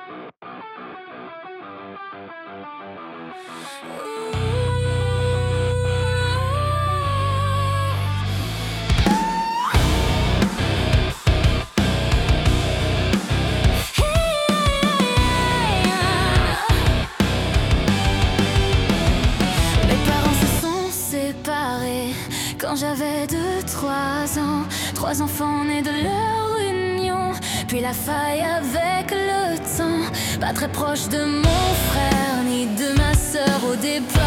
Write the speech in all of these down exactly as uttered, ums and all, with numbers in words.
Quand j'avais deux, trois ans, trois enfants nés de leur union, puis la faille avec le temps. Pas très proche de mon frère, ni de ma sœur au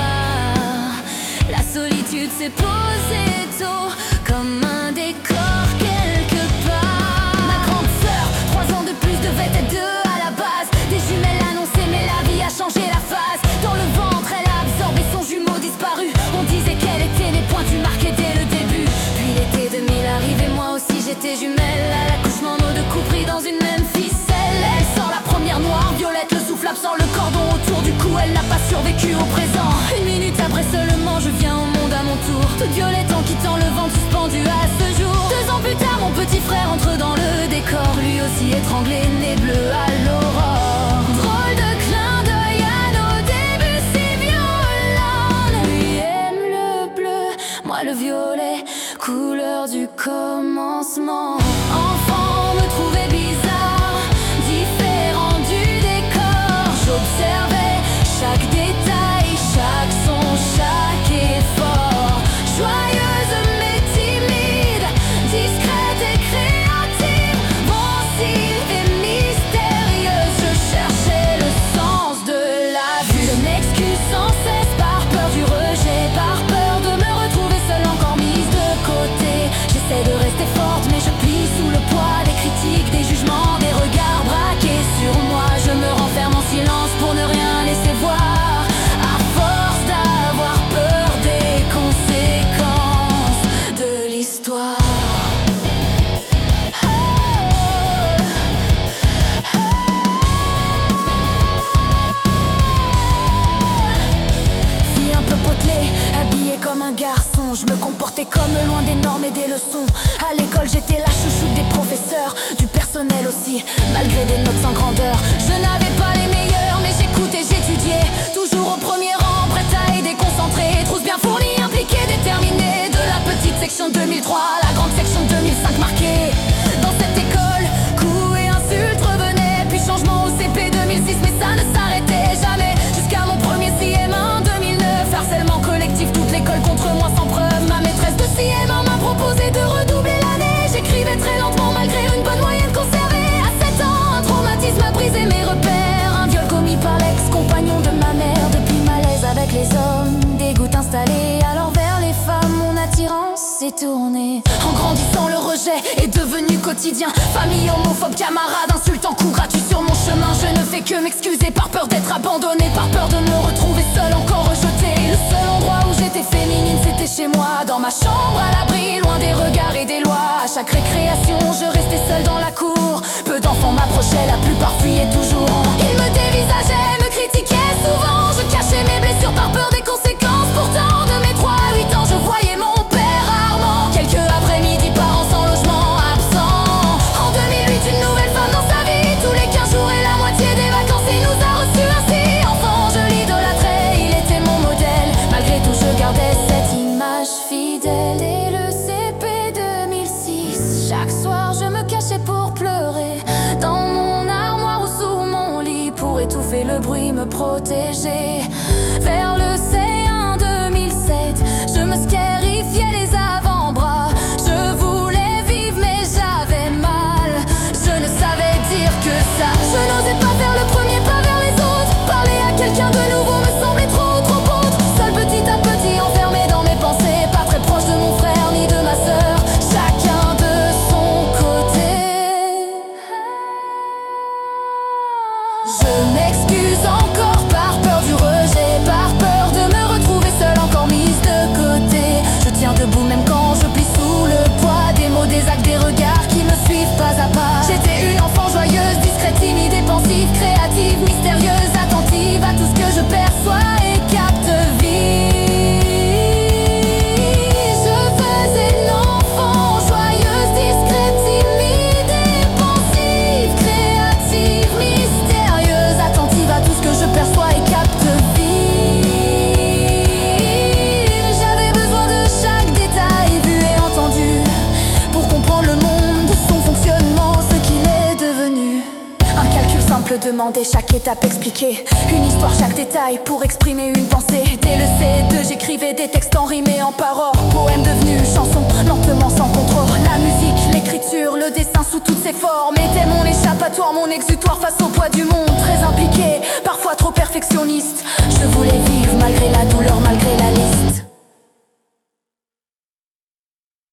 départ. La solitude s'est posée tôt, comme un décor quelque part. Ma grande sœur, trois ans de plus, devait être deux à la base. Des jumelles annoncées, mais la vie a changé la face. Dans le ventre, elle a absorbé son jumeau disparu. On disait qu'elle était née pointue, marquée dès le début. Puis l'été deux mille arrive et moi aussi j'étais jumelle. À l'accouchement, nos deux coups pris dans une même ficelle. Elle sort la première noire, violette, le souffle absent, le cordon autour du cou. Elle n'a pas survécu au présent. Une minute après seulement, je viens au monde à mon tour. Toute violette en quittant le ventre suspendu à ce jour. Deux ans plus tard, mon petit frère entre dans le décor. Lui aussi étranglé, né bleu à l'aurore. Drôle de clin d'œil à nos débuts si violents. Lui aime le bleu, moi le violet, couleur du commencement. Enfant, me trouvait bizarre, différent du décor. J'observais chaque détail, chaque son, chaque effort. Joyeuse mais timide, discrète et créative, pensive et mystérieuse. Je cherchais le sens de la vie. Je m'excuse sans cesse par peur du rejet, par peur de me retrouver seule, encore mise de côté. J'essaie de rester forte mais je plie sous le poids des critiques, des jugements, des regards braqués sur moi. Je me renferme en silence pour ne rien laisser voir, à force d'avoir peur des conséquences de l'histoire. Fille un peu potelée, habillée comme un garçon, je me comportais comme loin des normes et des leçons. À l'école j'étais la chouchoute des professeurs, du personnel aussi, malgré des notes sans grandeur. Je n'avais pas les meilleurs mais j'écoutais, j'étudiais, toujours au premier rang, prête à aider, concentrée, trousse bien fournie, impliquée, déterminée. De la petite section deux mille trois à la grande section deux mille cinq marquée. Dans cette école, coups et insultes revenaient, puis changement au C P deux mille six, mais ça ne s'arrêtait jamais. Jusqu'à mon premier C M un deux mille neuf, harcèlement collectif, toute l'école contre moi sans preuve. Ma maîtresse de C M un m'a proposé de redoubler l'année. J'écrivais très lentement malgré une bonne moyenne conservée. À sept ans, un traumatisme a brisé mes repères. Un viol commis par l'ex-compagnon de ma mère. Depuis malaise avec les hommes, dégoût installé. Alors vers les femmes, mon attirance s'est tournée. En grandissant, le rejet est devenu quotidien. Famille homophobe, camarades, insultants, coups gratuits sur mon chemin. Je ne fais que m'excuser par peur d'être abandonnée, par peur de me retrouver seule, encore rejetée. Le seul endroit où j'étais féminine, c'était chez moi, dans ma chambre à l'abri, loin des regards et des lois. À chaque récréation, je restais seule dans la cour. Peu d'enfants m'approchaient, la plupart fuyaient toujours. Ils me dévisageaient, me critiquaient souvent. Je cachais mes blessures par peur des conséquences. Pourtant, de mes trois à huit ans, je voyais mon père rarement. Quelques après-midi, parents sans logement, absents. En deux mille huit, une nouvelle femme dans sa vie. Tous les quinze jours et la moitié des vacances, il nous a reçus ainsi. Enfant, je l'idolâtrais, il était mon modèle. Malgré tout, je gardais cette image fidèle. Dès le C P deux mille six, chaque soir, je me cachais pour pleurer. Dans mon armoire ou sous mon lit, pour étouffer le bruit, me protéger. Vers le C un deux mille sept, je me scarifiais les avant-bras. Je voulais vivre mais j'avais mal. Je ne savais dire que ça. Je n'osais pas faire le premier pas vers les autres. Parler à quelqu'un de nouveau me semblait trop, trop autre. Seul petit à petit, enfermé dans mes pensées, pas très proche de mon frère ni de ma sœur. Chacun de son côté. Je m'excuse encore par peur du rejet, par peur de me retrouver seule, encore mise de côté. Je tiens debout même quand je plie sous le poids des mots, des actes, des regards qui me suivent pas à pas. J'étais une enfant joyeuse, discrète, timide et pensive, créative, mystérieuse, attentive à tout ce que je perçois et capte vite. Je faisais l'enfant joyeuse, discrète, timide et pensive, créative, mystérieuse. que demander, chaque étape expliquer une histoire, chaque détail pour exprimer une pensée. Dès le C deux j'écrivais des textes en rime et en paroles, poème devenu chanson, lentement sans contrôle. La musique, l'écriture, le dessin sous toutes ses formes était mon échappatoire, mon exutoire face au poids du monde. Très impliqué, parfois trop perfectionniste, je voulais vivre malgré la douleur, malgré la liste.